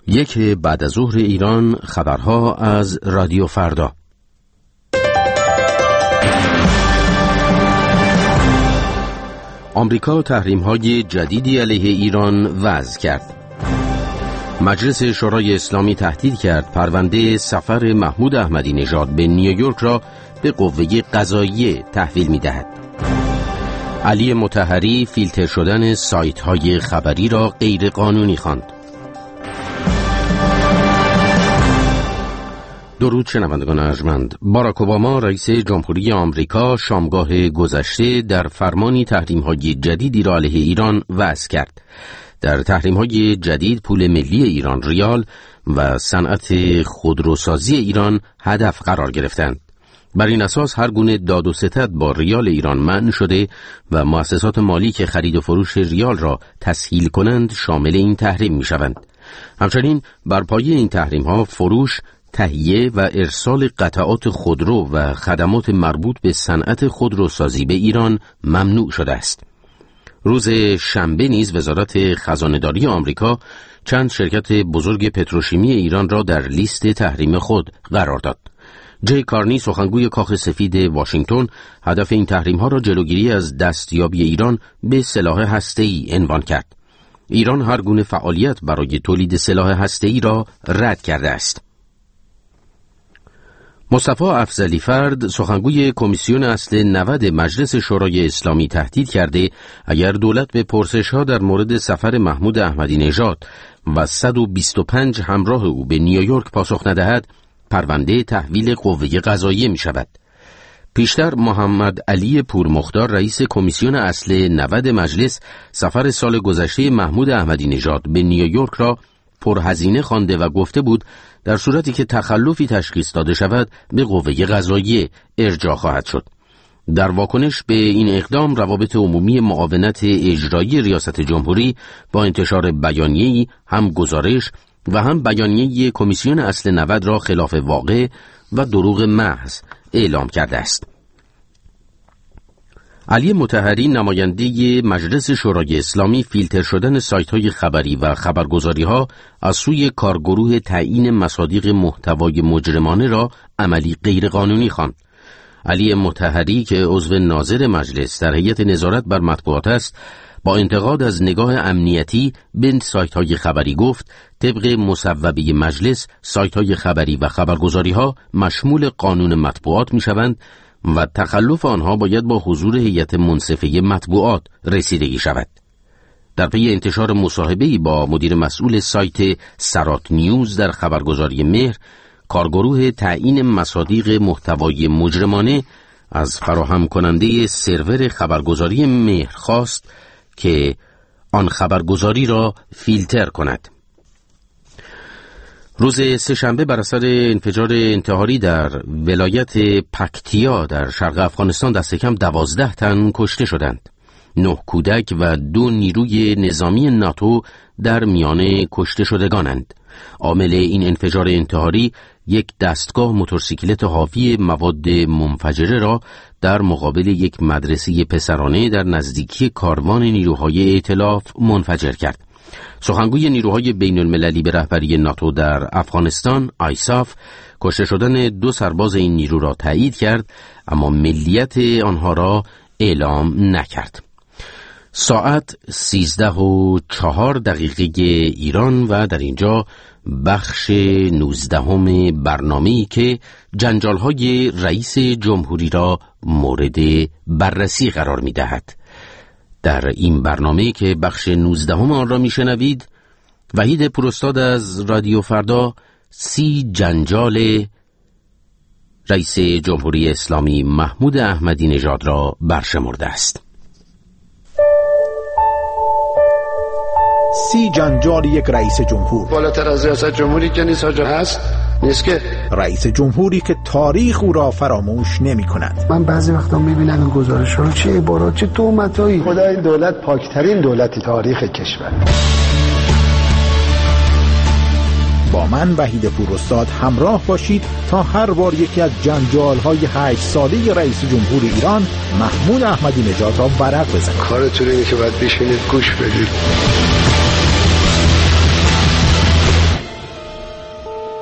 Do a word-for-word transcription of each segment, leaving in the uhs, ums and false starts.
یک بعد از ظهر ایران، خبرها از رادیو فردا. آمریکا تحریم‌های جدیدی علیه ایران وضع کرد. مجلس شورای اسلامی تهدید کرد پرونده سفر محمود احمدی نژاد به نیویورک را به قوه قضاییه تحویل می‌دهد. علی مطهری فیلتر شدن سایت‌های خبری را غیر قانونی خواند. درود شنوندگان ارجمند. باراک اوباما رئیس جمهوری آمریکا شامگاه گذشته در فرمانی تحریم‌های جدیدی را علیه ایران وضع کرد. در تحریم‌های جدید پول ملی ایران ریال و صنعت خودروسازی ایران هدف قرار گرفتند. بر این اساس هر گونه داد و ستد با ریال ایران منع شده و مؤسسات مالی که خرید و فروش ریال را تسهیل کنند شامل این تحریم می‌شوند. همچنین بر پایه این تحریم‌ها فروش، تهیه و ارسال قطعات خودرو و خدمات مربوط به صنعت خودروسازی به ایران ممنوع شده است. روز شنبه نیز وزارت خزانه‌داری آمریکا چند شرکت بزرگ پتروشیمی ایران را در لیست تحریم خود قرار داد. جی کارنی سخنگوی کاخ سفید واشنگتن هدف این تحریم‌ها را جلوگیری از دستیابی ایران به سلاح هسته‌ای عنوان کرد. ایران هر گونه فعالیت برای تولید سلاح هسته‌ای را رد کرده است. مصطفی افضلی فرد سخنگوی کمیسیون اصل نود مجلس شورای اسلامی تهدید کرده اگر دولت به پرسش‌ها در مورد سفر محمود احمدی نژاد و صد و بیست و پنج همراه او به نیویورک پاسخ ندهد، پرونده تحویل قوه قضاییه می شود. پیشتر محمد علی پورمختار رئیس کمیسیون اصل نود مجلس سفر سال گذشته محمود احمدی نژاد به نیویورک را پرهزینه خوانده و گفته بود در صورتی که تخلفی تشخیص داده شود به قوه قضاییه ارجاع خواهد شد. در واکنش به این اقدام روابط عمومی معاونت اجرایی ریاست جمهوری با انتشار بیانیه‌ای هم گزارش و هم بیانیه کمیسیون اصل نود را خلاف واقع و دروغ محض اعلام کرده است. علی مطهری نماینده مجلس شورای اسلامی فیلتر شدن سایت‌های خبری و خبرگزاری‌ها از سوی کارگروه تعیین مصادیق محتوای مجرمانه را عملی غیرقانونی خواند. علی مطهری که عضو ناظر مجلس در هیئت نظارت بر مطبوعات است، با انتقاد از نگاه امنیتی به سایت‌های خبری گفت طبق مصوبه مجلس سایت‌های خبری و خبرگزاری‌ها مشمول قانون مطبوعات می‌شوند و تخلف آنها باید با حضور هیئت منصفه مطبوعات رسیدگی شود. در پی انتشار مصاحبه‌ای با مدیر مسئول سایت سرات نیوز در خبرگزاری مهر، کارگروه تعیین مصادیق محتوای مجرمانه از فراهم کننده سرور خبرگزاری مهر خواست که آن خبرگزاری را فیلتر کند. روز سه‌شنبه بر اثر انفجار انتحاری در ولایت پکتیا در شرق افغانستان دست کم دوازده تن کشته شدند. نه کودک و دو نیروی نظامی ناتو در میان کشته شدگانند. عامل این انفجار انتحاری یک دستگاه موتورسیکلت حاوی مواد منفجره را در مقابل یک مدرسه پسرانه در نزدیکی کاروان نیروهای ائتلاف منفجر کرد. سخنگوی نیروهای بین المللی به رهبری ناتو در افغانستان آیساف کشته شدن دو سرباز این نیرو را تایید کرد، اما ملیت آنها را اعلام نکرد. ساعت سیزده و چهار دقیقه ایران و در اینجا بخش نوزدهم برنامه‌ای که جنجال‌های رئیس جمهوری را مورد بررسی قرار می‌دهد. در این برنامه که بخش نوزدهم آن را میشنوید، وحید پوراستاد از رادیو فردا سی جنجال رئیس جمهوری اسلامی محمود احمدی نژاد را برشمرده است. سی جنجال یک رئیس جمهور. بالاتر از ریاست جمهوری که نیست آجا هست نیست که رئیس جمهوری که تاریخ او را فراموش نمی کند. من بعضی وقتا میبینم این گزارش ها چه عبارات چه تهمتایی. خدا این دولت پاکترین دولت تاریخ کشور. با من وحید پوراستاد همراه باشید تا هر بار یکی از جنجال‌های هشت ساله رئیس جمهور ایران محمود احمدی نژاد را ورق بزنید. کارتون اینه که باید بشینید گوش بدید.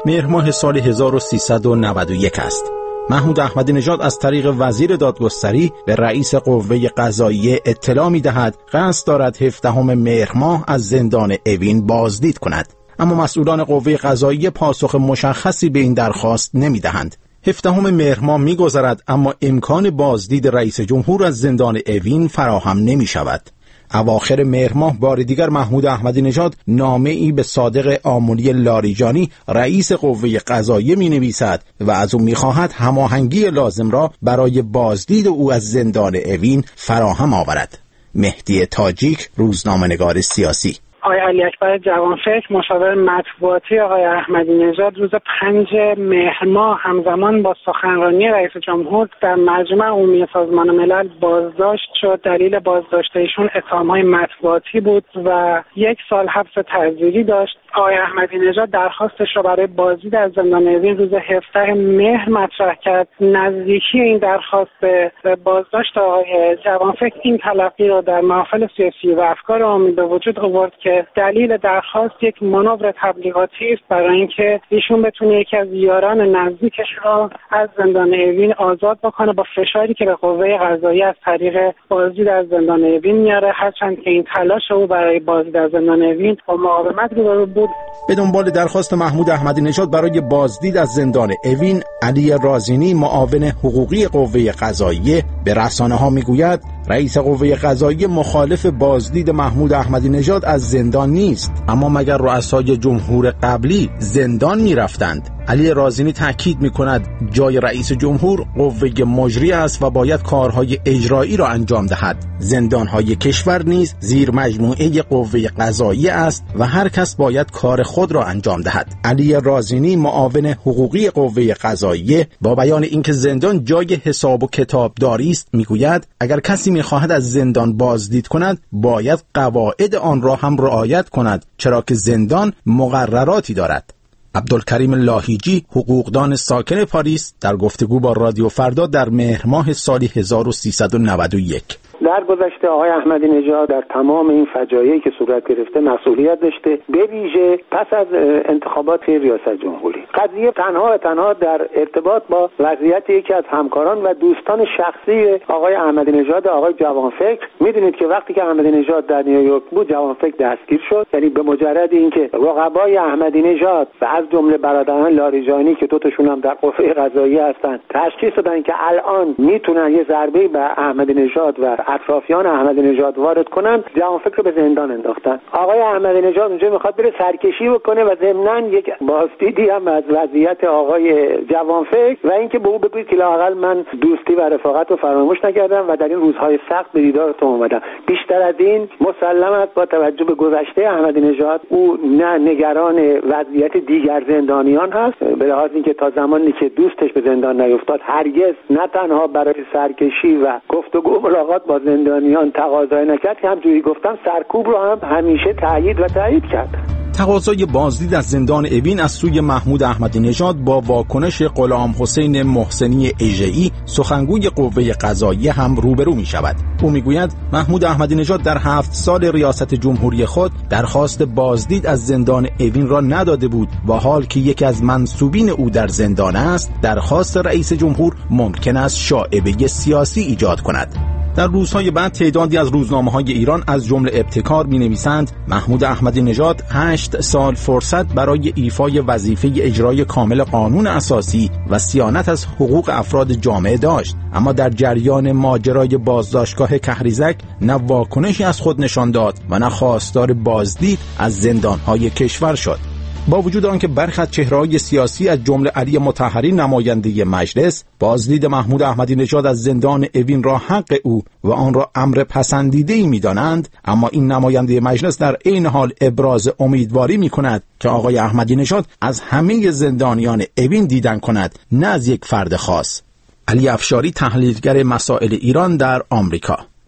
مهر ماه سال هزار و سیصد و نود و یک است. محمود احمدی نژاد از طریق وزیر دادگستری به رئیس قوه قضاییه اطلاع می‌دهد قصد دارد هفدهم مهر ماه از زندان اوین بازدید کند، اما مسئولان قوه قضاییه پاسخ مشخصی به این درخواست نمی‌دهند. هفدهم مهر ماه می‌گذرد اما امکان بازدید رئیس جمهور از زندان اوین فراهم نمی‌شود. اواخر مهر ماه بار دیگر محمود احمدی نژاد نامه‌ای به صادق آملی لاریجانی رئیس قوه قضاییه می‌نویسد و از او می‌خواهد هماهنگی لازم را برای بازدید او از زندان اوین فراهم آورد. مهدی تاجیک، روزنامه‌نگار سیاسی. آقای علی اکبر جوانفکر مشاور مطبوعاتی آقای احمدی نژاد روز پنج مهر ماه همزمان با سخنرانی رئیس جمهور در مجمع عمومی سازمان ملل بازداشت شد. دلیل بازداشت ایشون اتهام‌های مطبوعاتی بود و یک سال حبس تعزیری داشت. آقای احمدی نژاد درخواستش را برای بازدید از زندان اوین روز هفدهم مهر مطرح کرد. نزدیکی این درخواست به بازداشت آقای جوانفکر این تلقی را در محافل سیاسی و افکار عامی به وجود آورد که دلیل درخواست یک مانور تبلیغاتی است برای اینکه ایشون بتونه یکی از یاران نزدیکش را از زندان اوین آزاد بکنه، با فشاری که به قوه قضاییه از طریق بازدید از زندان اوین میاره، هرچند که این تلاش او برای بازدید از زندان اوین با مقاومت روبرو بود. به دنبال درخواست محمود احمدی نژاد برای بازدید از زندان اوین، علی رازینی معاون حقوقی قوه قضاییه به رسانه‌ها میگوید رئیس قوه قضاییه مخالف بازدید محمود احمدی نژاد از زندان نیست، اما مگر رؤسای جمهور قبلی زندان میرفتند؟ علی رازینی تاکید میکند جای رئیس جمهور قوه مجری است و باید کارهای اجرایی را انجام دهد. زندانهای کشور نیز زیر مجموعه قوه قضاییه است و هر کس باید کار خود را انجام دهد. علی رازینی معاون حقوقی قوه قضاییه با بیان اینکه زندان جای حساب و کتابداری است میگوید اگر کسی میخواهد از زندان بازدید کند باید قواعد آن را هم رعایت کند، چرا که زندان مقرراتی دارد. عبدالکریم لاهیجی، حقوقدان ساکن پاریس، در گفتگو با رادیو فردا در مهر ماه سال هزار و سیصد و نود و یک. در گذشته آقای احمدی نژاد در تمام این فجایعی که صورت گرفته مسئولیت داشته، به ویژه پس از انتخابات ریاست جمهوری. قضیه تنها و تنها در ارتباط با وضعیت یکی از همکاران و دوستان شخصی آقای احمدی نژاد، آقای جوانفکر. میدونید که وقتی که احمدی نژاد در نیویورک بود جوانفکر دستگیر شد، یعنی به مجرد اینکه رقبای احمدی نژاد و از جمله برادران لاریجانی که دو تاشون هم در قوه قضاییه هستند تشخیص دادن که الان میتونن یه ضربه به احمدی نژاد و اطرافیان احمدی نژاد وارد کنن، جوانفکر رو به زندان انداختن. آقای احمدی نژاد اونجا میخواد بره سرکشی بکنه و ضمناً یک بازدیدی هم از وضعیت آقای جوانفکر و اینکه به او بگوید که لااقل من دوستی و رفاقت رو فراموش نکردم و در این روزهای سخت به دیدارتون اومدم. بیشتر از این مسلم است با توجه به گذشته احمدی نژاد او نه نگران وضعیت دیگر زندانیان هست، به لحاظ اینکه تا زمانی که دوستش به زندان نیفتاد هرگز نه تنها برای سرکشی و گفتگو ملاقات با زندانیان تقاضای نکرد، که همجوری گفتم سرکوب رو هم همیشه تایید و تایید کرد. تقاضای بازدید از زندان اوین از سوی محمود احمدی نژاد با واکنش غلام حسین محسنی اژه‌ای سخنگوی قوه قضاییه هم روبرو می شود. او می گوید محمود احمدی نژاد در هفت سال ریاست جمهوری خود درخواست بازدید از زندان اوین را نداده بود و حال که یکی از منسوبین او در زندان است، درخواست رئیس جمهور ممکن است شائبه سیاسی ایجاد کند. در روزهای بعد تعدادی از روزنامه‌های ایران از جمله ابتکار می‌نویسند محمود احمدی نژاد هشت سال فرصت برای ایفای وظیفه اجرای کامل قانون اساسی و صیانت از حقوق افراد جامعه داشت، اما در جریان ماجرای بازداشتگاه کهریزک نه واکنشی از خود نشان داد و نه خواستار بازدید از زندان‌های کشور شد. با وجود آنکه برخی از چهره‌های سیاسی از جمله علی مطهری نماینده مجلس بازدید محمود احمدی نژاد از زندان اوین را حق او و آن را امر پسندیده‌ای می‌دانند، اما این نماینده مجلس در عین حال ابراز امیدواری می‌کند که آقای احمدی نژاد از همه زندانیان اوین دیدن کند، نه از یک فرد خاص. علی افشاری، تحلیلگر مسائل ایران در آمریکا.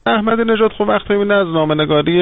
احمدی نژاد خب وقتی میبینه از نامه‌نگاری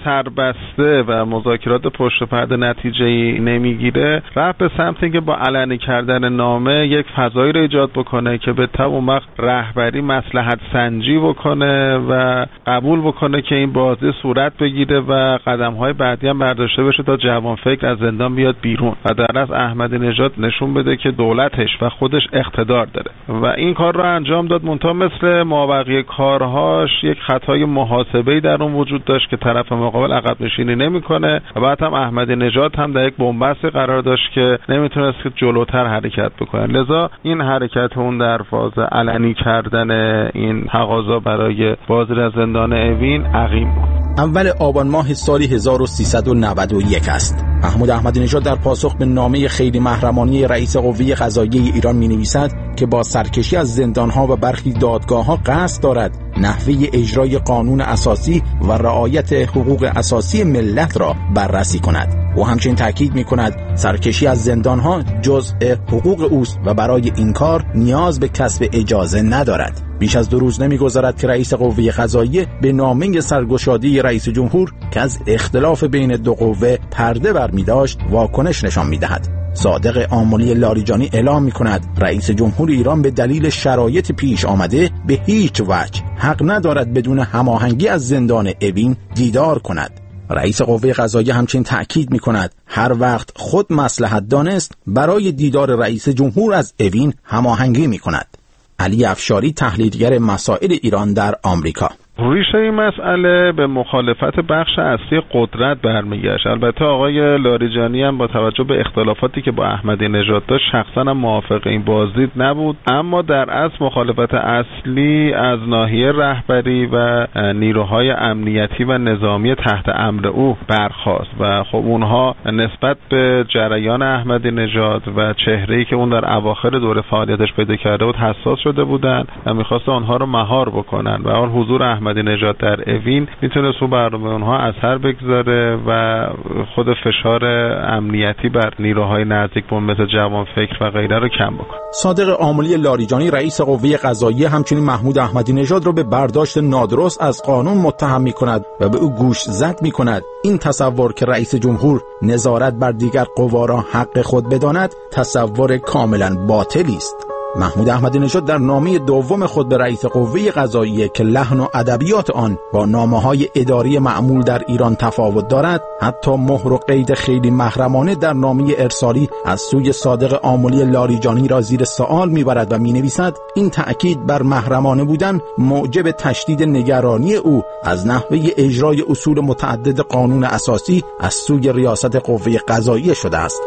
سربسته و مذاکرات پشت پرده نتیجه‌ای نمیگیره، رفت به سمت اینکه با علنی کردن نامه یک فضایی رو ایجاد بکنه که به تبع اون وقت رهبری مصلحت سنجی بکنه و قبول بکنه که این بازی صورت بگیره و قدم‌های بعدی هم برداشته بشه تا جوانفکر از زندان بیاد بیرون و در اصل احمدی نژاد نشون بده که دولتش و خودش اقتدار داره و این کار رو انجام داد. منتها مثل مابقی کارهاش یک خطای محاسبه‌ای در اون وجود داشت که طرف مقابل عقب نشینی نمیکنه و بعد هم احمدی نژاد هم در یک بنبست قرار داشت که نمیتونست که جلوتر حرکت بکنه. لذا این حرکت اون در فاز علنی کردن این تقاضا برای بازدید از زندان اوین عقیم بود. اول آبان ماه سال هزار و سیصد و نود و یک است. محمود احمدی نژاد در پاسخ به نامه خیلی محرمانه رئیس قوه قضاییه ایران می‌نویسد که با سرکشی از زندان‌ها و برخی دادگاه‌ها قصد دارد نحوه اجرای قانون اساسی و رعایت حقوق اساسی ملت را بررسی کند. او همچنین تاکید می‌کند سرکشی از زندان‌ها جزء حقوق اوست و برای این کار نیاز به کسب اجازه ندارد. بیش از دو روز نمی‌گذرد که رئیس قوه قضاییه به نامه سرگشادی رئیس جمهور که از اختلاف بین دو قوه پرده برمی‌داشت واکنش نشان می‌دهد. صادق آملی لاریجانی اعلام می‌کند رئیس جمهور ایران به دلیل شرایط پیش آمده به هیچ وجه حق ندارد بدون هماهنگی از زندان اوین دیدار کند. رئیس قوه قضاییه همچنین تأکید می‌کند هر وقت خود مصلحت دانست برای دیدار رئیس جمهور از اوین هماهنگی می‌کند. علی افشاری، تحلیلگر مسائل ایران در آمریکا: ریشه این مسئله به مخالفت بخش اصلی قدرت برمیگشت. البته آقای لاریجانی هم با توجه به اختلافاتی که با احمدی نژاد داشت شخصا هم موافق این بازدید نبود، اما در اصل مخالفت اصلی از ناحیه رهبری و نیروهای امنیتی و نظامی تحت امر او برخاست و خب اونها نسبت به جریان احمدی نژاد و چهره‌ای که اون در اواخر دوره فعالیتش پیدا کرده بود حساس شده بودند و می‌خواستن آنها رو مهار بکنن و اون حضور احمدی نژاد در اوین میتونه سو برنامه اونها اثر بگذاره و خود فشار امنیتی بر نیروهای نزدیک به مثل جوانفکر و غیره رو کم بکنه. صادق آملی لاریجانی، رئیس قوه قضاییه، همچنین محمود احمدی نژاد را به برداشت نادرست از قانون متهم می‌کند و به او گوش زد می‌کند. این تصور که رئیس جمهور نظارت بر دیگر قوا را حق خود بداند تصور کاملا باطلی است. محمود احمدی نژاد در نامه دوم خود به رئیس قوه قضاییه که لحن و ادبیات آن با نامه‌های اداری معمول در ایران تفاوت دارد، حتی مهر و قید خیلی محرمانه در نامه ارسالی از سوی صادق آملی لاریجانی را زیر سوال می‌برد و می‌نویسد این تأکید بر محرمانه بودن موجب تشدید نگرانی او از نحوه اجرای اصول متعدد قانون اساسی از سوی ریاست قوه قضاییه شده است.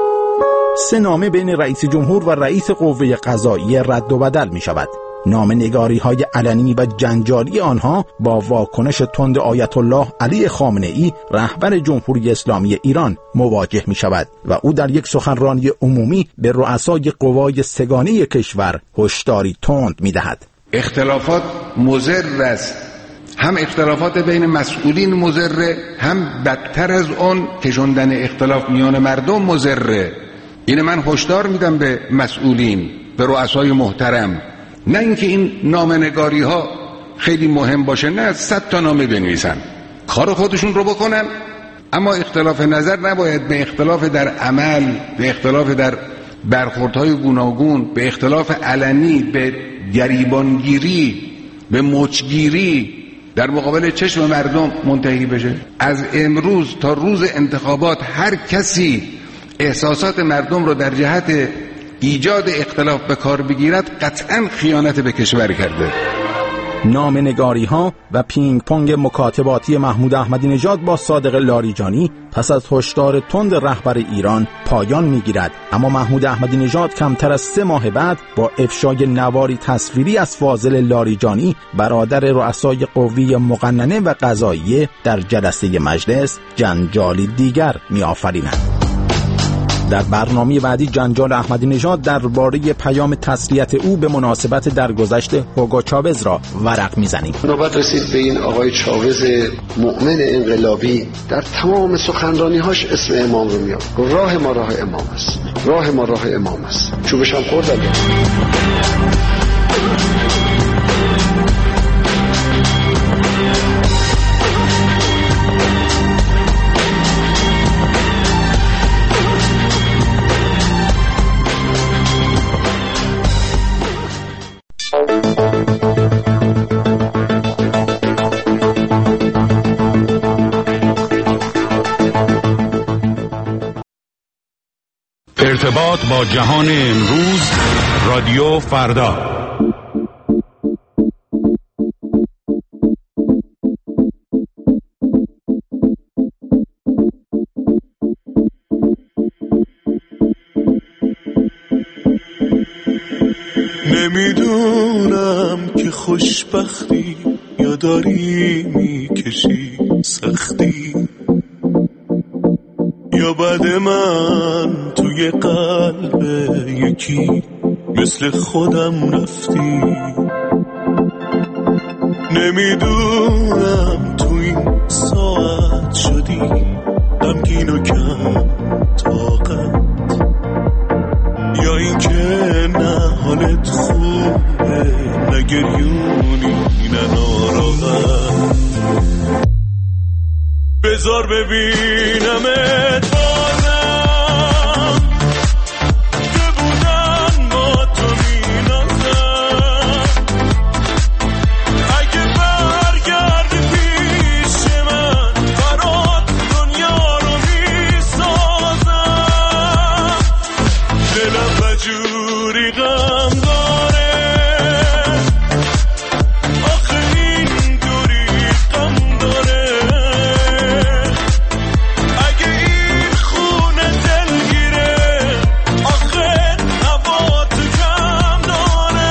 سه نامه بین رئیس جمهور و رئیس قوه قضاییه رد و بدل می شود. نامه نگاری های علنی و جنجالی آنها با واکنش تند آیت الله علی خامنه ای رهبر جمهوری اسلامی ایران مواجه می شود و او در یک سخنرانی عمومی به رؤسای قوای سگانه کشور هشداری تند می دهد. اختلافات مضر است، هم اختلافات بین مسئولین مضر، هم بدتر از اون کشوندن اختلاف میان مردم مضره. این من هشدار میدم به مسئولین، به رؤسای محترم، نه اینکه این نامه‌نگاری ها خیلی مهم باشه، نه صد تا نامه بنویسن، کار خودشون رو بکنن، اما اختلاف نظر نباید به اختلاف در عمل، به اختلاف در برخوردهای گوناگون، به اختلاف علنی، به گریبانگیری، به مچگیری در مقابل چشم مردم منتهی بشه. از امروز تا روز انتخابات هر کسی احساسات مردم رو در جهت ایجاد اختلاف به کار بگیرد قطعاً خیانت به کشور کرده. نامه‌نگاری ها و پینگ پونگ مکاتباتی محمود احمدی نژاد با صادق لاریجانی پس از هشدار تند رهبر ایران پایان میگیرد، اما محمود احمدی نژاد کمتر از سه ماه بعد با افشای نواری تصویری از فاضل لاریجانی برادر رؤسای قوه مقننه و قضاییه در جلسه مجلس جنجالی دیگر می‌آفریند. در برنامه بعدی جنجال احمدی نژاد درباره پیام تسلیت او به مناسبت درگذشت هوگو چاوز را ورق میزنیم. نوبت رسید به این آقای چاوز مؤمن انقلابی در تمام سخنرانی‌هاش اسم امام رو میاره. راه ما راه امام است. راه ما راه امام است. چوبش هم خوردن. ارتباط با جهان امروز، رادیو فردا. نمیدونم که خوشبختی یا داری میکشی سختی، یا بعد من توی قلب یکی مثل خودم رفتی. نمیدونم تو این ساعت شدی غمگین و کم طاقت، یا این که نه حالت خوبه نه گریونی نه ناراحت. بذار ببینمت بازم که بودن با تو مینازم. اگه برگردی پیش من برات دنیا رو میسازم. دلم بجوری غم داره آخه این دوری غم داره. اگه این خونه دلگیره آخه هوا تو جمع داره.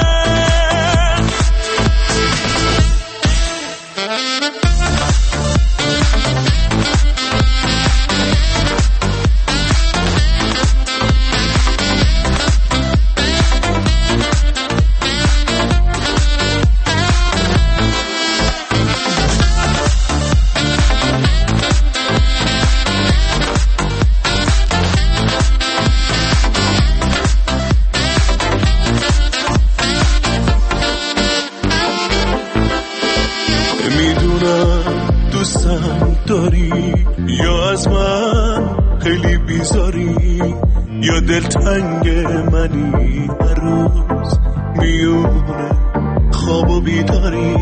نمیدونم دوستم داری یا از من خیلی بیزاری، یا دلتنگ منی هر روز میونه خواب و بیداری.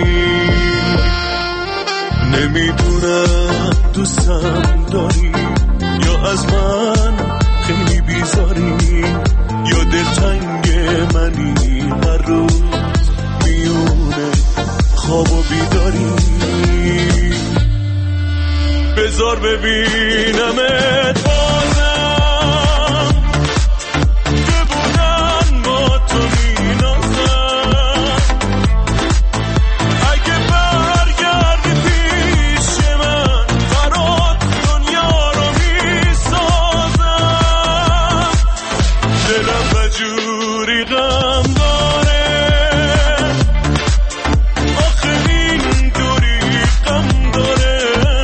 نمیدونم دوستم داری یا از من خیلی بیزاری، یا دلتنگ منی هر روز میونه خواب و بیداری. بذار ببینمت بازم که بودن با تو مینازم. اگه برگردی پیش من برات دنیا رو میسازم. دلم بجوری غم داره آخه این دوری غم داره.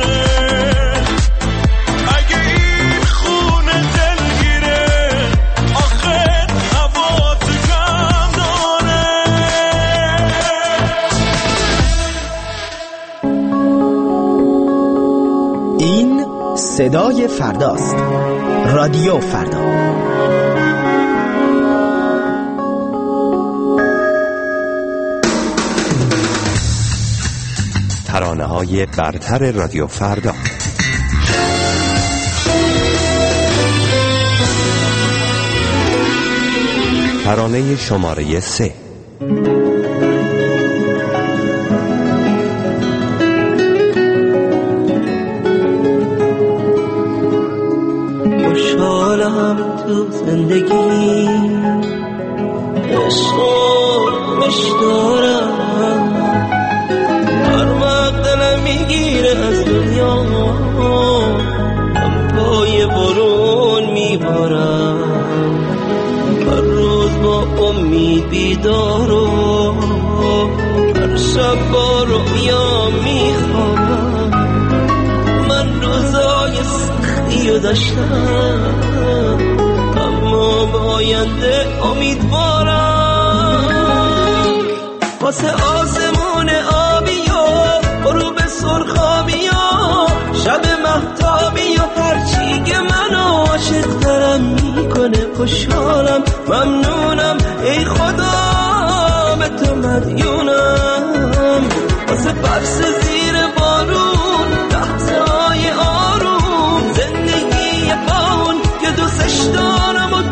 اگه این خونه دلگیره آخه هوا تو جمع داره. این صدای فرداست. رادیو فردا. ترانه‌های برتر رادیو فردا. ترانه شماره سه. خوشحالم تو زندگی عشق دارم، هر وقت دلم میگیره از دنیا هم پای برون میبارم. هر روز با امید بیدار و هر شب با رویا میخوام. من روزای سختی رو داشتم اما به آینده امیدوارم. واسه آسمون آبی و غروب سرخابی و شب مهتابی و هرچی که منو عاشق ترم میکنه خوشحالم ممنونم ای خدا به تو مدیونم. واسه برس زیر بارون لحظه های آروم زندگی پاون که دوستش دارم و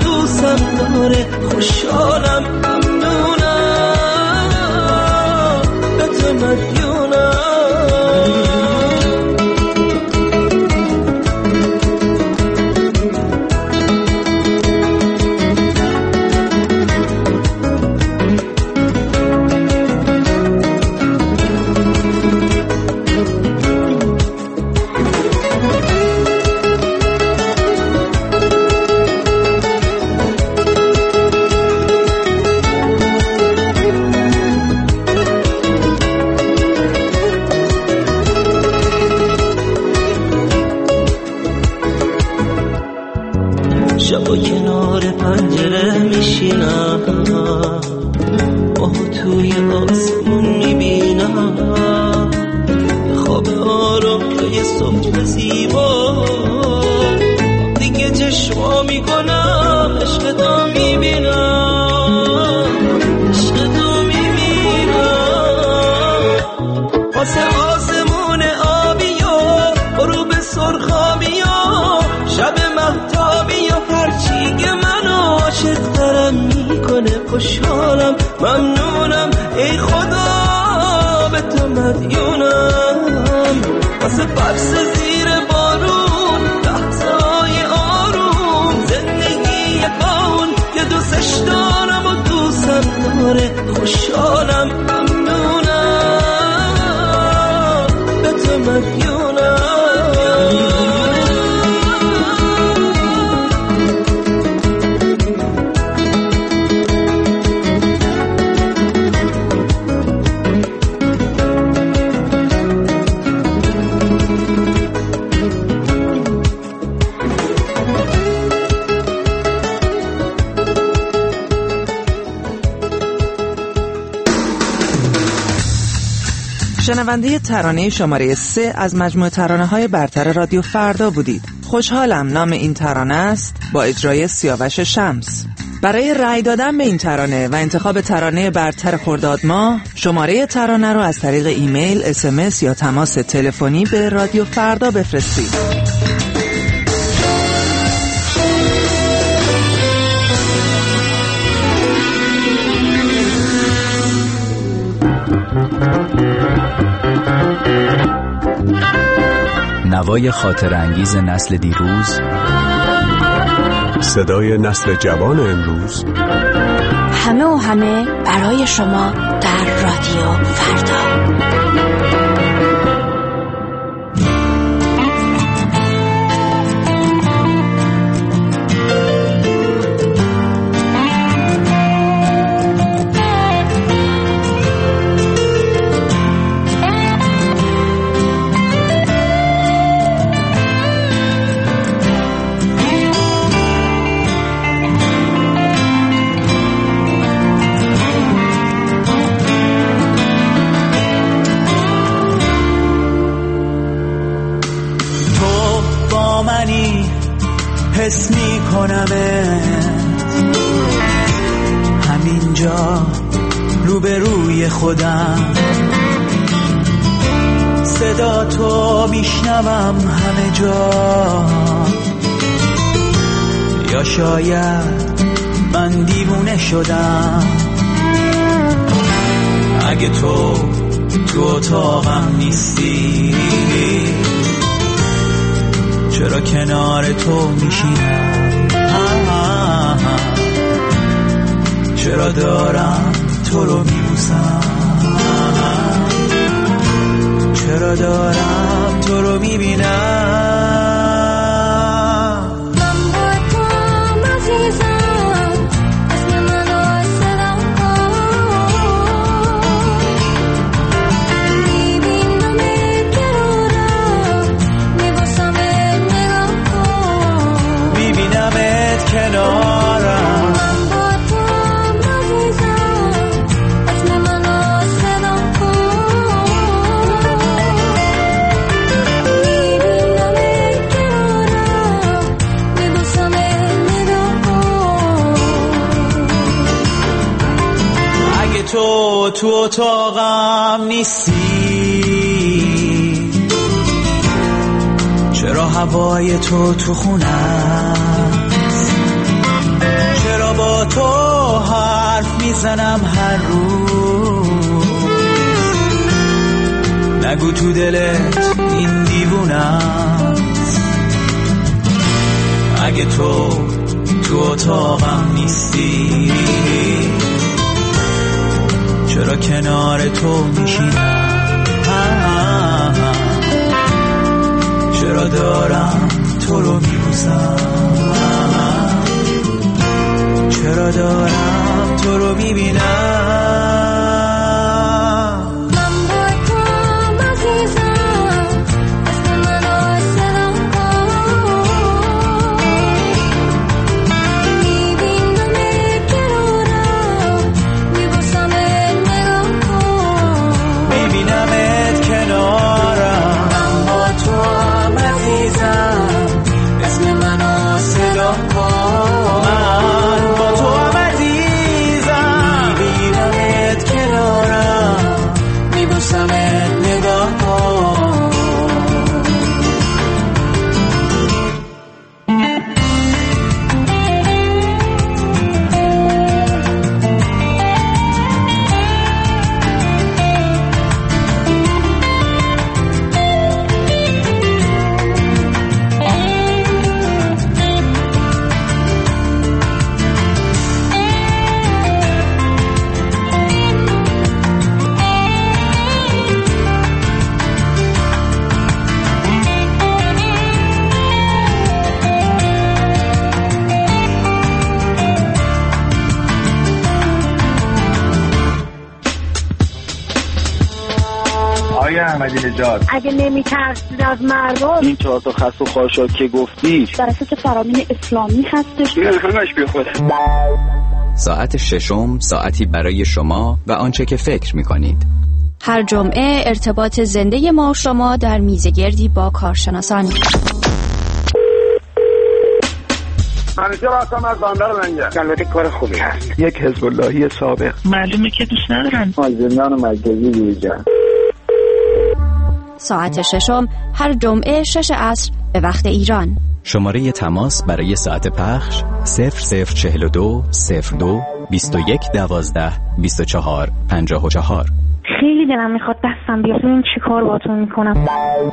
شبا کنار پنجره میشینم، ماه توی آسمون میبینم، خواب آرام توی صبح زیبا، دیگه چشما میکنم عشق تو میبینم، عشق تو میبینم. واسه آسمون آبی و غروب سرخابی و شب مهتابی و هرچی که منو عاشق ترم میکنه خوشحالم ممنونم ای خدا به تو مدیونم. واسه برس زیر بارون لحظه های آروم زندگی قاون که دوستش دارم و دوستم داره خوشحالم ممنونم به تو مدیونم. شنونده ترانه شماره سه از مجموعه ترانه‌های برتر رادیو فردا بودید. خوشحالم نام این ترانه است با اجرای سیاوش شمس. برای رأی دادن به این ترانه و انتخاب ترانه برتر خرداد ماه شماره ترانه رو از طریق ایمیل، اس ام اس یا تماس تلفنی به رادیو فردا بفرستید. نوای خاطر انگیز نسل دیروز، صدای نسل جوان امروز، همه و همه برای شما در رادیو فردا. حس می کنمت همینجا روبروی خودم، صدا تو میشنوم همه جا، یا شاید من دیوونه شدم. اگه تو تو اتاقم نیستی چرا کنار تو میشینم، چرا دارم تو رو میبوسم، چرا دارم تو رو میبینم. تو تو اتاقم نیستی چرا هوای تو تو خونه است، چرا با تو حرف میزنم هر روز، نگو تو دلت این دیوونه است. اگه تو تو اتاقم نیستی چرا کنار تو میشینم، چرا دارم تو رو میبوسم، چرا دارم تو رو میبینم. احمدی نژاد اگه نمیترسید از مردم، این چهار تا خس و خاشاک که گفتی در اساس فرامین اسلامی هستش. نه همش بی خود. ساعت ششم، ساعتی برای شما و آنچه که فکر می‌کنید. هر جمعه ارتباط زنده ما و شما در میزگردی با کارشناسان. منیجر هستم از بندر لنگر. البته کار خوبی هست. یک حزب اللهی سابق. معلومه که دوست ندارن. مازندران مرکزی بیرجان. ساعت ششم هر جمعه شش عصر به وقت ایران. شماره تماس برای ساعت پخش صفر صفر چهل و دو صفر دو بیست و یک دوازده بیست و چهار پنجاه و چهار. خیلی دلم میخواد دستم بیاد ببین چی کار باهاتون میکنم.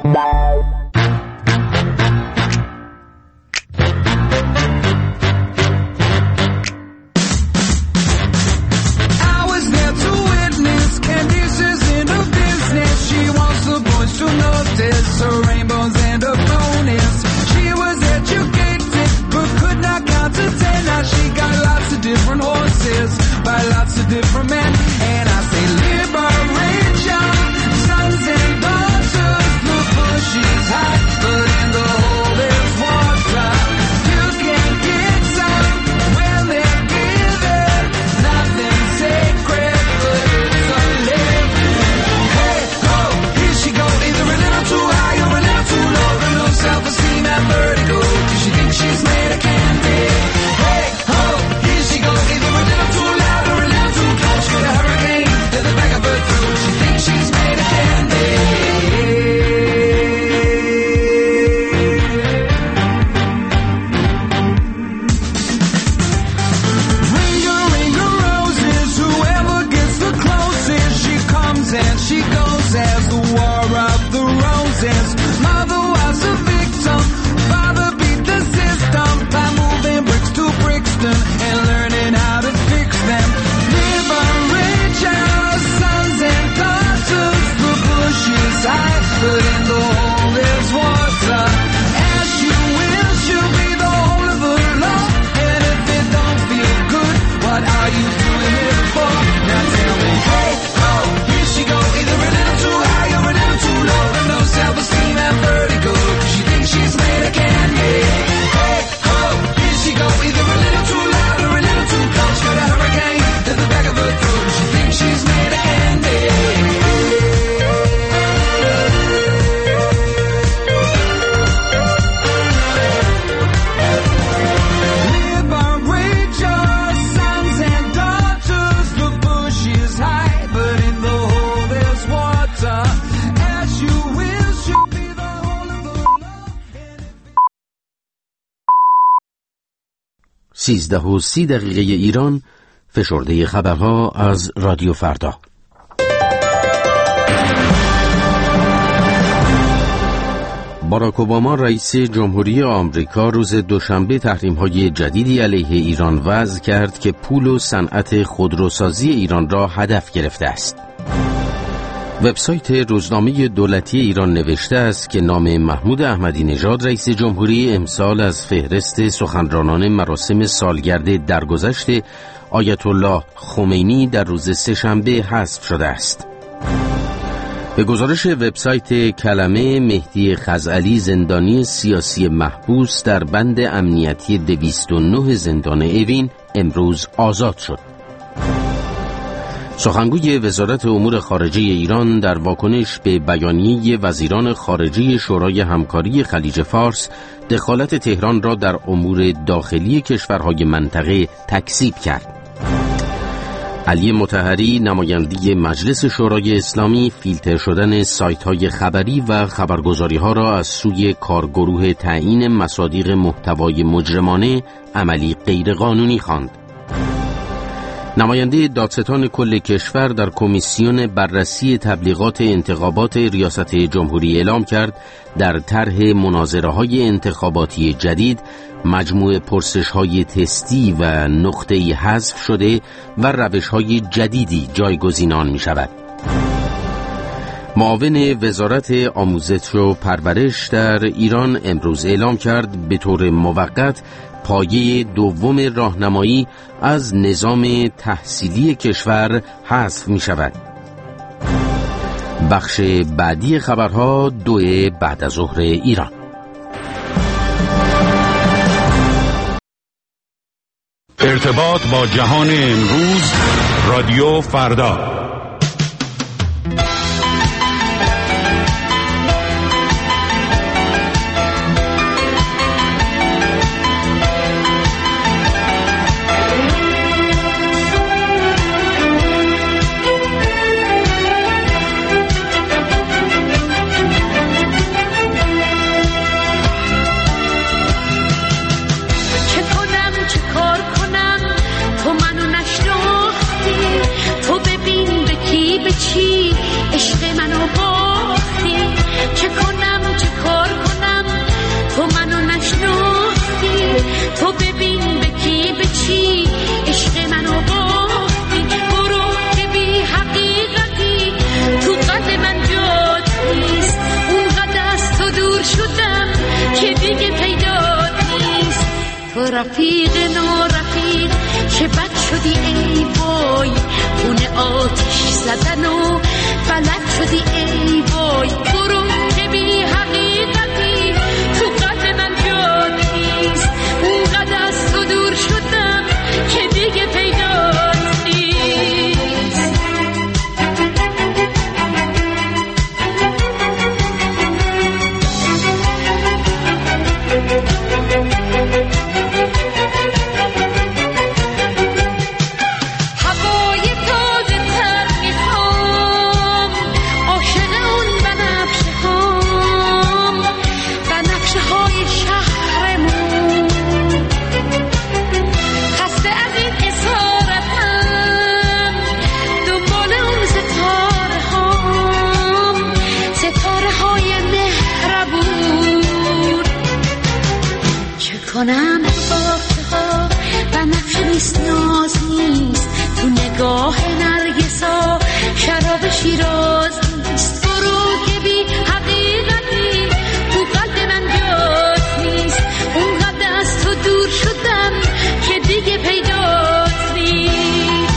سیزده و سی دقیقه ایران، فشرده خبرها از رادیو فردا. باراک اوباما رئیس جمهوری آمریکا روز دوشنبه تحریم‌های جدیدی علیه ایران وضع کرد که پول و صنعت خودروسازی ایران را هدف گرفته است. وبسایت روزنامه دولتی ایران نوشته است که نام محمود احمدی نژاد رئیس جمهوری امسال از فهرست سخنرانان مراسم سالگرد درگذشت آیت الله خمینی در روز سه‌شنبه حذف شده است. به گزارش وبسایت کلمه، مهدی خزعلی زندانی سیاسی محبوس در بند امنیتی دویست و نه زندان اوین امروز آزاد شد. سخنگوی وزارت امور خارجه ایران در واکنش به بیانیه وزیران خارجه شورای همکاری خلیج فارس دخالت تهران را در امور داخلی کشورهای منطقه تکذیب کرد. علی مطهری، نماینده مجلس شورای اسلامی، فیلتر شدن سایت‌های خبری و خبرگزاری‌ها را از سوی کارگروه تعیین مصادیق محتوای مجرمانه عملی غیرقانونی خواند. نماینده دادستان کل کشور در کمیسیون بررسی تبلیغات انتخابات ریاست جمهوری اعلام کرد در طرح مناظره‌های انتخاباتی جدید مجموع پرسش‌های تستی و نقطه‌ای حذف شده و روش‌های جدیدی جایگزین آن می‌شود. معاون وزارت آموزش و پرورش در ایران امروز اعلام کرد به طور موقت پایه دوم راهنمایی از نظام تحصیلی کشور حذف می شود. بخش بعدی خبرها دو بعد از ظهر ایران. ارتباط با جهان امروز، رادیو فردا. رفیق نو رفیق چه بد شدی ای وای، اون آتش زدن و فلک شدی ای وای، برو که بی حقیقتی تو قلب من جا نیست، اونقدر از تو دور شدم که دیگه پیدات نیست. کنم باخته ها و نقش نیست ناز نیست، تو نگاه نرگسا شراب شیراز نیست، برو که بی حقیقتی تو قلب من جات نیست، اونقدر از تو دور شدم که دیگه پیدات نیست.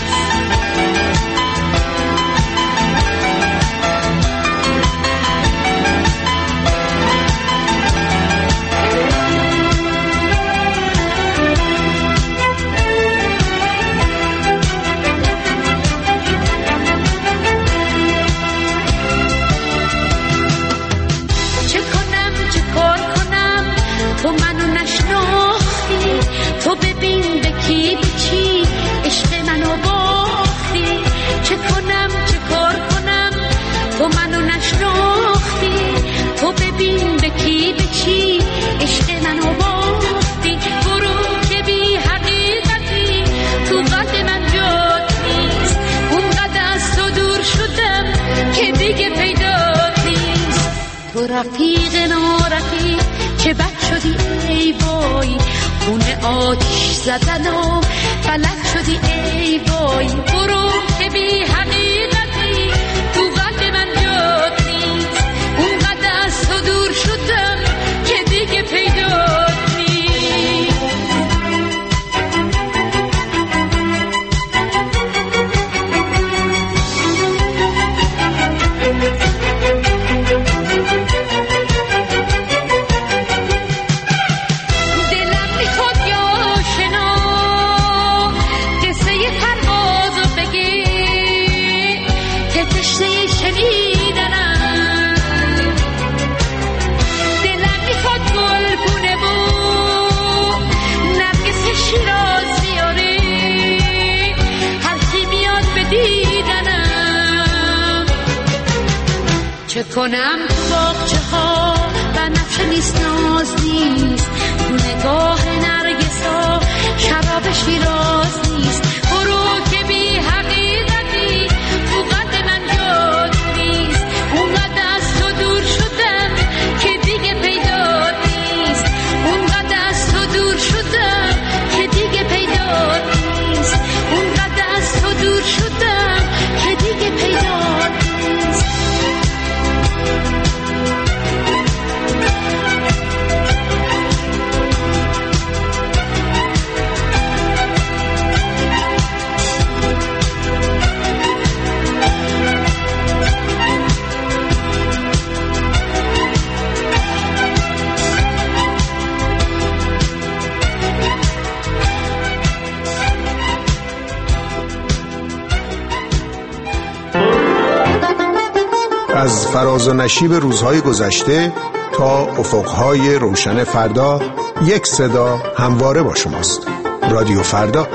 تو ببین به کی به چی عشق منو باختی، چه کنم چه کار کنم تو منو نشناختی، تو ببین به کی به چی عشق منو باختی، برو که بی حقیقتی تو قلب من جات نیست، اونقدر از تو دور شدم که دیگه پیدات نیست. تو رفیق نو رفیق چه بد شدی ای وای، اون آتش زدن و فلک شدی ای وای، برو که بی حقیقتی تو قلب من جات نیست، اونقدر از تو دور شدم که دیگه پیدات نیست. چه کنم تو باغچه ها و نقش نیست ناز نیست، تو نگاه نرگسا شراب شیراز نیست، برو که بی حقیقتی تو قلب من جات نیست، اونقدر از تو دور شدم که دیگه پیدات نیست، اونقدر از تو دور شدم که دیگه پیدات نیست، اونقدر از تو دور شدم که دیگه پیدات نیست. از فراز و نشیب روزهای گذشته تا افقهای روشن فردا، یک صدا همواره با شماست. رادیو فردا.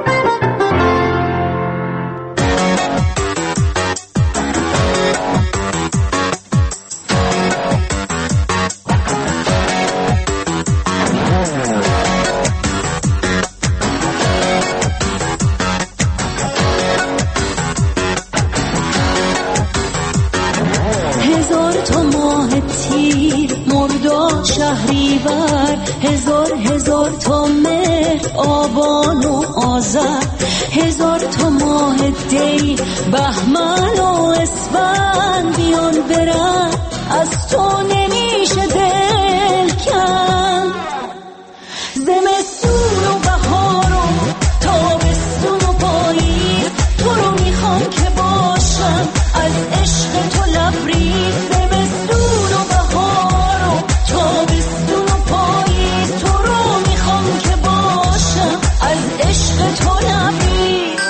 هزار هزار تا مهر آبان و آذر، هزار تا ماه دی بهمن و اسفند بیان برن، از تو نمیشه دل کن. زمستون و بهار و تابستون و پاییز، تو رو میخوام که باشم از عشق تو لبریز. زمستون و بهار و تابستون و پاییز، تو رو میخوام که باشم از عشق تو لبریز.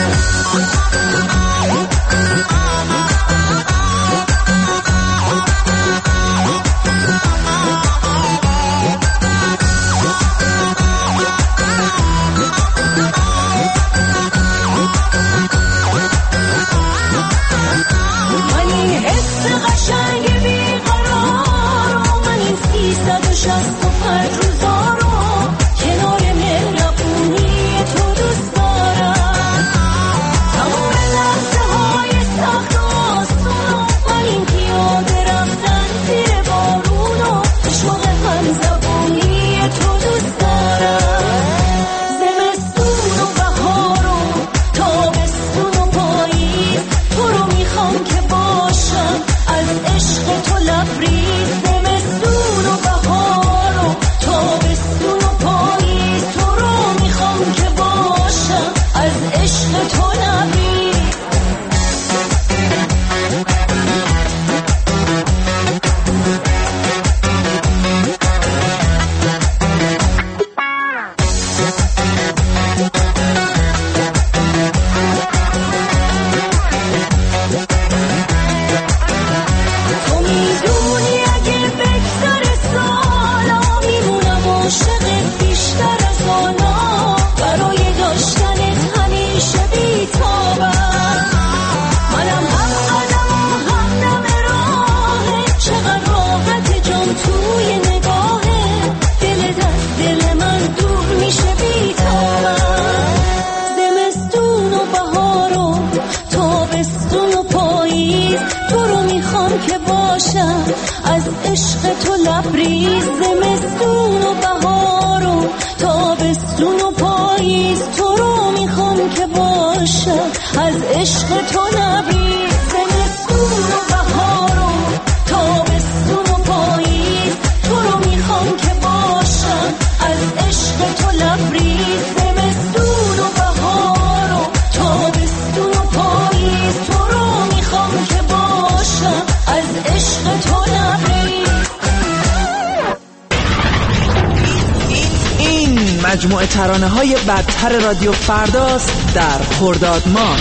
مجموعه ترانه های برتر رادیو فرداست در خرداد ماه.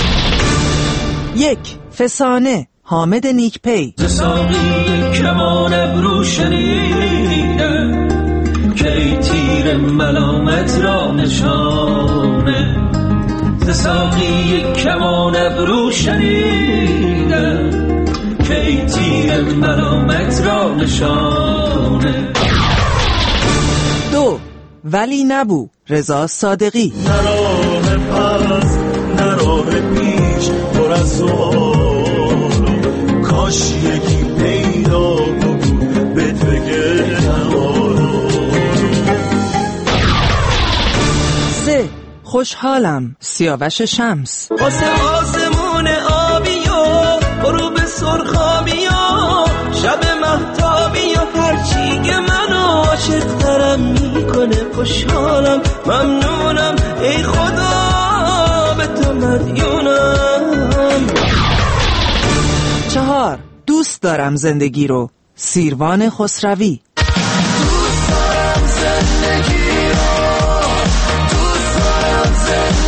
یک، فسانه، حامد نیکپی. زساقی کمان ابرو شنیده که ای تیر ملامت را نشانه. زساقی کمان ابرو شنیده که ای تیر ملامت را نشانه. دو، ولی نبو، رضا صادقی. نراه پس نراه پیش پر از سوال، کاش یکی پیدا بود بهت بگه تنها. سه، خوشحالم، سیاوش شمس. واسه آسمون آبی و غروب سرخابی و شب مهتابی و هرچی که منو عاشق ترم میکنه. خوشحالم، ممنونم، ای خدا به تو مدیونم. چهار، دوست دارم زندگی رو، سیروان خسروی. دوست دارم زندگی رو، دوست دارم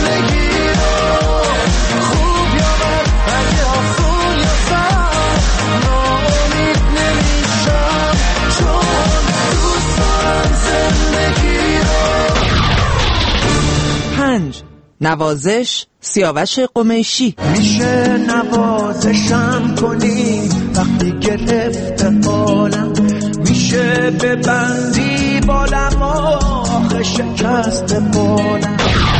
زندگی رو، خوب یا بد، اگه آسون یا سخت، پنج. نوازش سیاوش قمیشی. میشه نوازشم کنی وقتی گرفته حالم، میشه ببندی بالم آخه شکست بالم.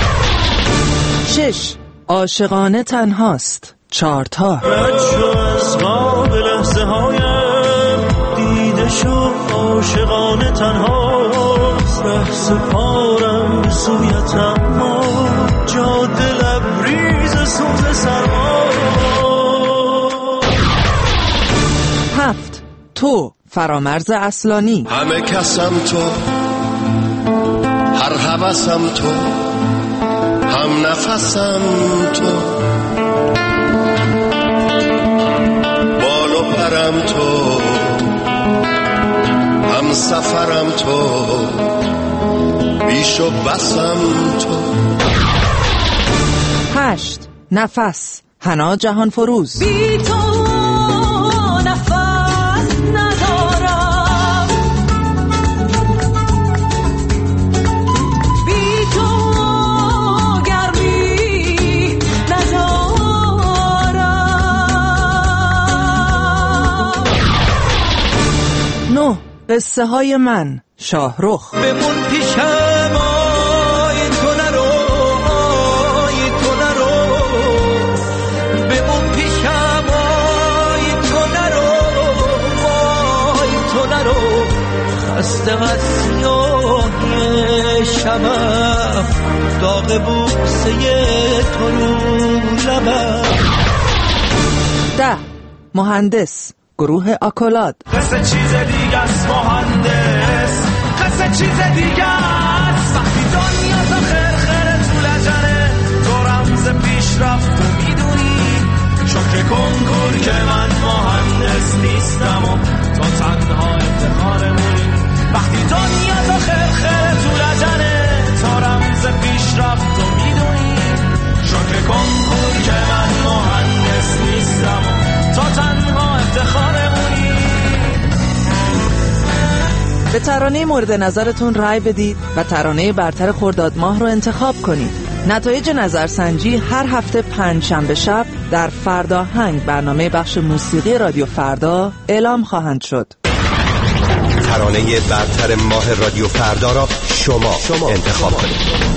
شش. عاشقانه تنهاست. چهار تا. رد شو از خواب لحظه هایم، دیده شو عاشقانه تنهاست. ره سپارم به سویت اما جاده لبریز سوز سرما. هفت. تو فرامرز اصلانی. همه کسم تو، هر هوسم تو، هم نفسم تو، بال و پرم تو، هم سفرم تو، بیش و بسم تو. هشت. نفس حنا جهان فروز. بی تو نفس ندارم، بی تو گرمی ندارم. نه. قصه های من شاهرخ. بمون پیشم آی تو نرو، آی تو نرو، بمون پیشم آی تو نرو، آی تو نرو. خسته از سیاهی شبم، داغ بوسه تو رو لبم. ده. مهندس گروه آکولاد. قصه چیز دیگه است مهندس، قصه چیز دیگه است. وقتی دنیا تا خرخره تو لجنه، تو رمز پیشرفت تو میدونی. شکر کنکور که من مهندس نیستم و تو تنها افتخارمونی. وقتی دنیا تا خرخره تو لجنه، تو رمز پیشرفت تو میدونی. شکر کنکور که من مهندس نیستم و تو تنها افتخارمونی. به ترانه مورد نظرتون رای بدید و ترانه برتر خرداد ماه رو انتخاب کنید. نتایج نظرسنجی هر هفته پنج شنبه شب در فرداهنگ برنامه بخش موسیقی رادیو فردا اعلام خواهند شد. ترانه برتر ماه رادیو فردا را شما, شما انتخاب کنید.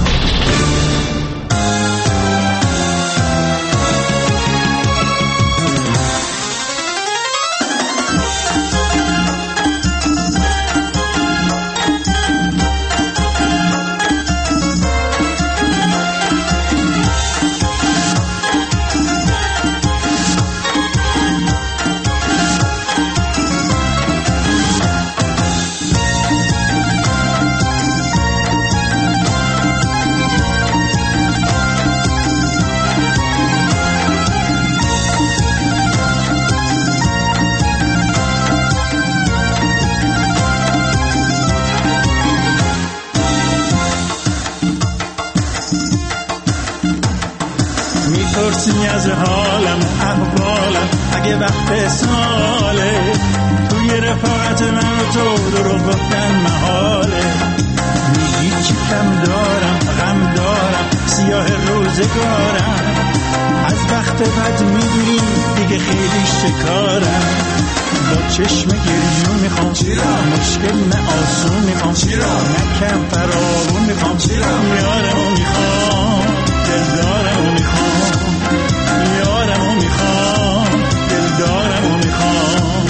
میپرسی از حالم احوالم اگه وقت ساله، توی رفاقت من و تو درو گفتن محاله. میگی چی کم دارم، غم دارم، سیاه روزگارم. از وقت بد میدونی دیگه خیلی شکارم. با چشم گریون میخوام مشکل نه آسون میخوام، نکم فراغون میخوام، یارمو میخوام، دلدارمو میخوام، یارمو میخوام، دلدارمو میخوام.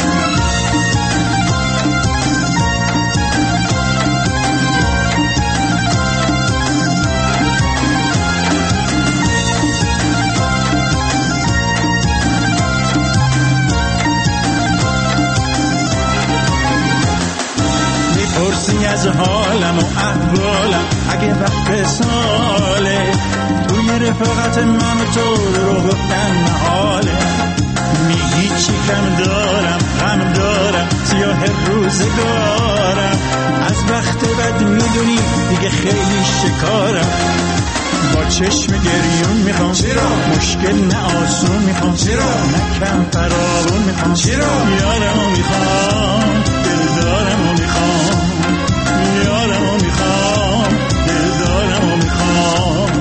میپرسی از حالم و احوالم اگه وقت ساله، توی رفاقت من و تو رو گفتن محاله. میگی چی کم دارم، غم دارم، سیاه روزگارم. از وقت بد میدونی دیگه خیلی شکارم. با چشم گریون میخوام، مشکل نه آسون میخوام، نه کم فراغون میخوام، یارمو میخوام، دلدارمو میخوام، یارمو میخوام، دلدارمو میخوام.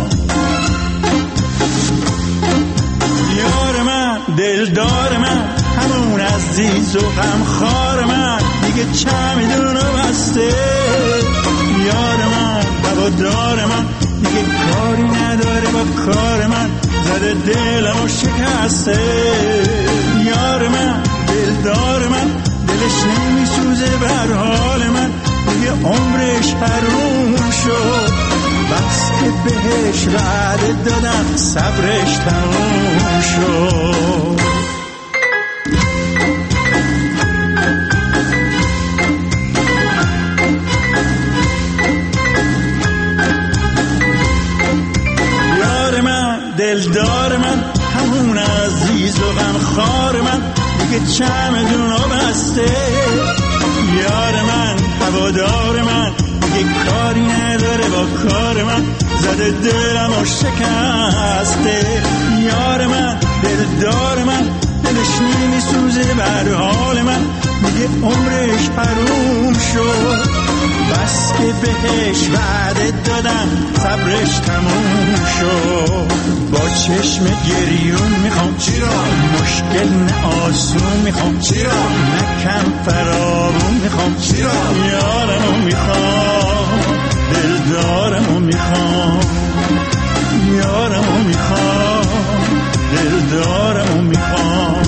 و غمخوار من دیگه چمدونو بسته. یار من هوادار من دیگه کاری نداره با کار من، زده دلمو شکسته. یار من دلدار من دلش نمیسوزه بر حال من، دیگه عمرش حروم شد. بس که بهش وعده دادم صبرش تموم شد. یار من دلدار من همون عزیز و غمخوار من دیگه چمدونو بسته. یار من هوادار من دیگه کاری نداره با کار من، زده دلمو شکسته. یار من دلدار من دلش نمیسوزه بر حال من، دیگه عمرش حروم شد. بس که بهش وعده دادم صبرش تموم شد. با چشم گریون میخوام چرا مشکل نه آسون میخوام چرا نه کم فرابون میخوام چرا یارمو میخوام دلدارمو میخوام یارمو میخوام دلدارمو میخوام.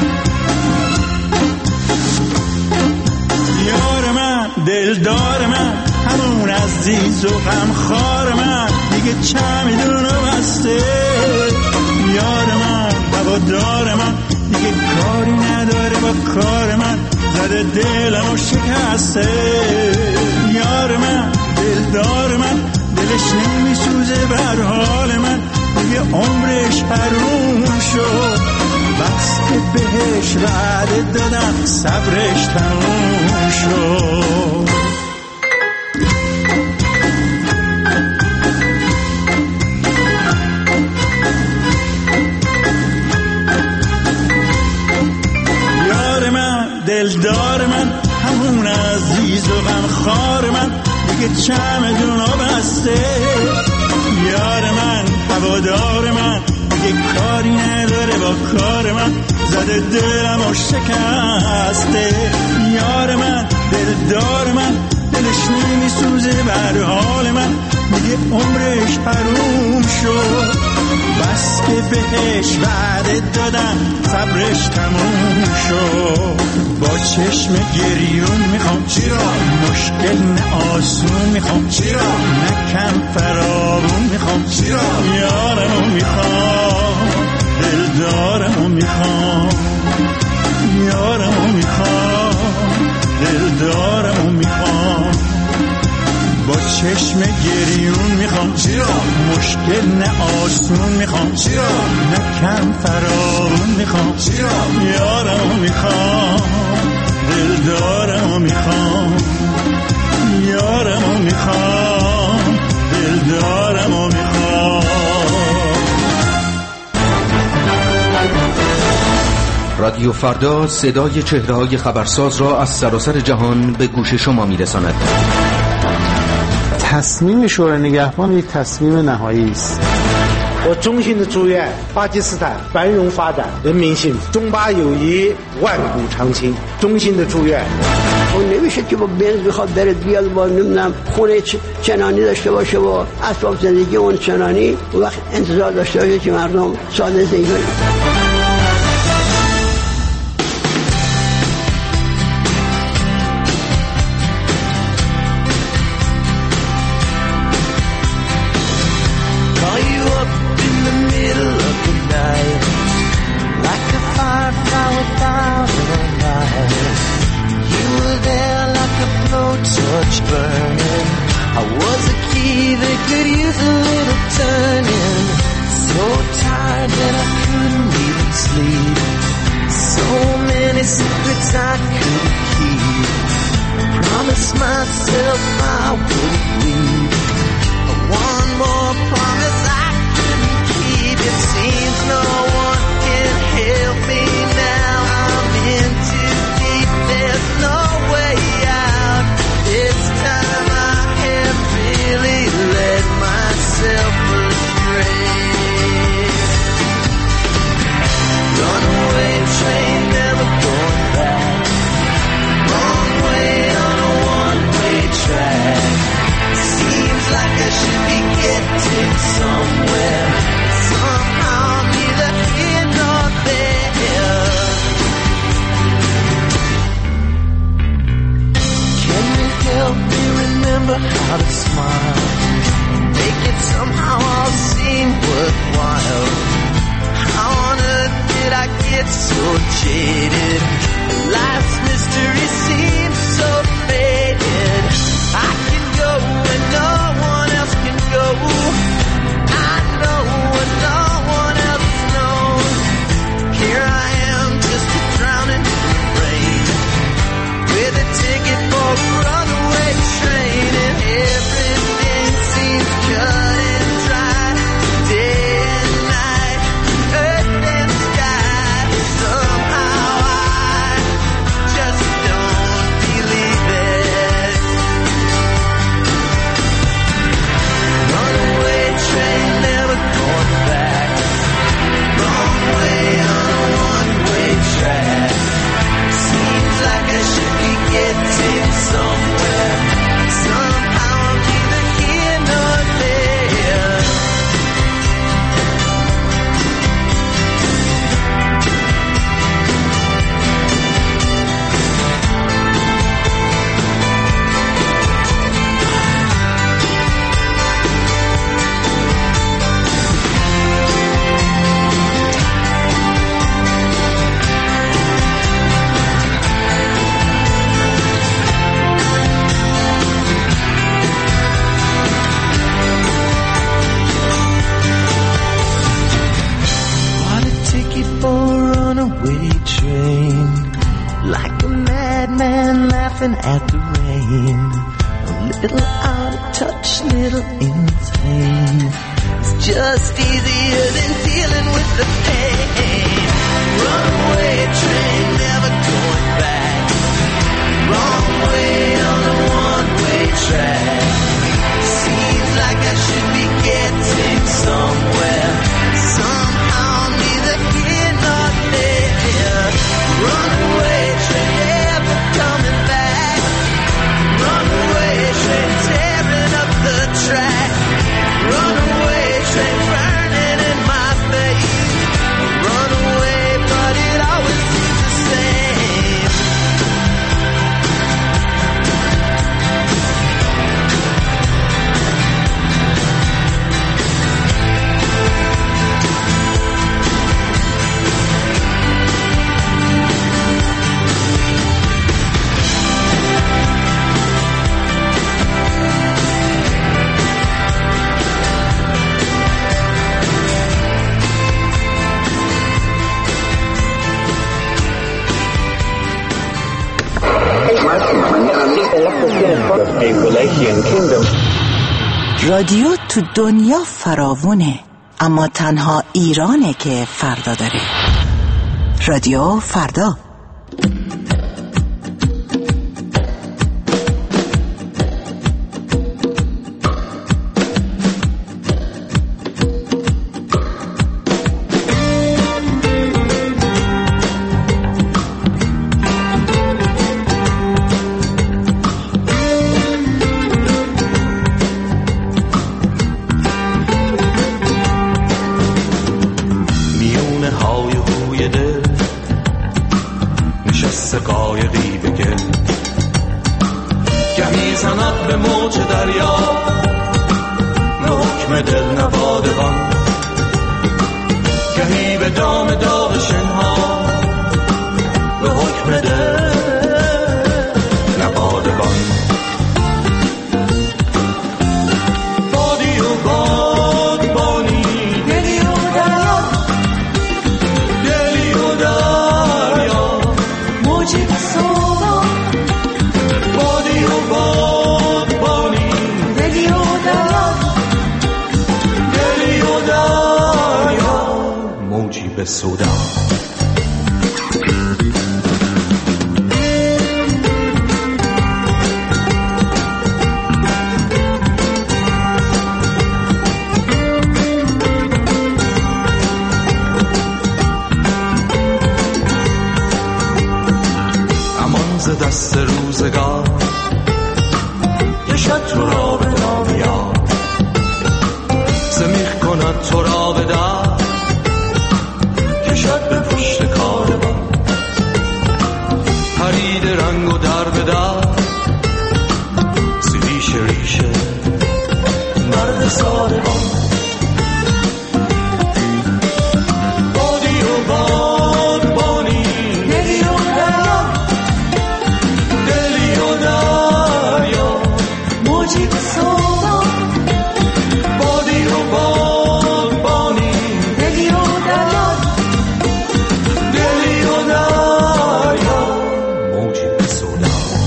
یار من دلدار من همون عزیز و غمخوار من دیگه چمدونو بسته. یار من هوادار من دیگه کاری نداره با کار من، زده دلمو شکسته. یار من دلدار من دلش نمیسوزه بر حال من، دیگه عمرش حروم شد. بس که بهش وعده دادم صبرش تموم شد. یار من دلدار من همون عزیز و غمخوار من دیگه چمدونو بسته. یار من هوادار من دیگه کاری نداره با کار من، زده دلمو شکسته. یار من دلدار من دلش نمیسوزه بر حال من، دیگه عمرش حروم شد. بس که بهش وعده دادم صبرش تموم شد. با چشم گریون میخوام چرا مشکل نه آسون میخوام چرا نه کم فرابون میخوام چرا یارمو میخوام دلدارمو میخوام یارمو میخوام دلدارمو میخوام. با چشم گریون میخوام چرا مشکل نه آسون میخوام چرا نه کم فرارون میخوام چرا یارمو میخوام دلدارمو میخوام یارمو میخوام دلدارمو میخوام. رادیو فردا صدای چهره‌های خبرساز را از سراسر جهان به گوش شما میرساند. تصمیم شورای نگهبان یک تصمیم نهایی است. 我衷心的祝愿巴基斯坦繁荣发展，人民幸福，中巴友谊万古长青。衷心的祝愿。 اون نمیشه که با بنز بخواد بره بیاد با نمیدونم خونه چنانی داشته باشه و اسباب زندگی اون چنانی و وقت انتظار داشته باشه که مردم ساده زندگی کنن. Runaway train never going back. somewhere. Somehow neither here nor there. Can you help me remember how to smile? Make it somehow all seem worthwhile. How on earth did I get so jaded? Life's mystery seems so faded. I can go where no one else can go. I know what no one else knows. Here I am, just a drowning in the rain, with a ticket for a runaway train, and everything seems cut and dry, day and night, earth and sky. Somehow I just don't believe it. Runaway train, never going back. Wrong way on a one-way track. Seems like I should be getting somewhere. Somehow I'm neither here nor there. Bought a ticket for a runaway train, like a madman laughing at the rain. A little out of touch, little insane. It's just easier than dealing with the pain. Runaway train, never going back. Wrong way on a one-way track. Seems like I should be getting somewhere. Somehow neither here nor there. Runaway train, never coming back. Runaway train, tearing up the track. Runaway train, burning in my face. Runaway, but it always seems the same. رادیو تو دنیا فراوونه، اما تنها ایرانه که فردا داره. رادیو فردا. سودا امان ز دست روزگار یه شب تو را به نامیاد زمین تو را به در کشد به پشت کاروان، پرید رنگ و در به در ز ریشه ریشه مرد ساربان. بادی و بادبانی دلی و دریا، دلی و دریا موجی به سودا. بادی و بادبانی دلی و دریا، دلی و دریا موجی به سودا.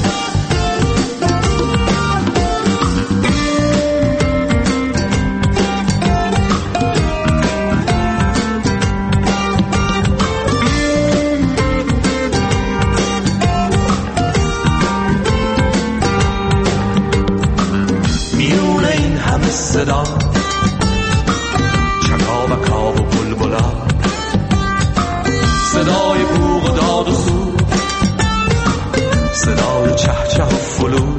میونه این همه صدا، چکاوکا و بلبلا، صدای بوق و داد و سود، صدای چهچه و فلو،